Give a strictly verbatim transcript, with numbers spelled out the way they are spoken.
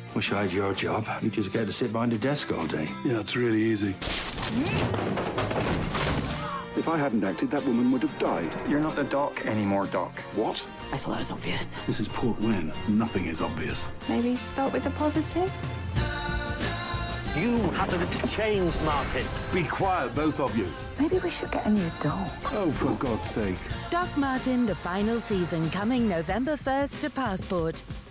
Wish I had your job. You just get to sit behind a desk all day. Yeah, it's really easy. If I hadn't acted, that woman would have died. You're not the doc anymore, Doc. What? I thought that was obvious. This is Port Wyn. Nothing is obvious. Maybe start with the positives? You haven't changed, Martin. Be quiet, both of you. Maybe we should get a new dog. Oh, for God's sake. Doc Martin, the final season, coming November first to Passport.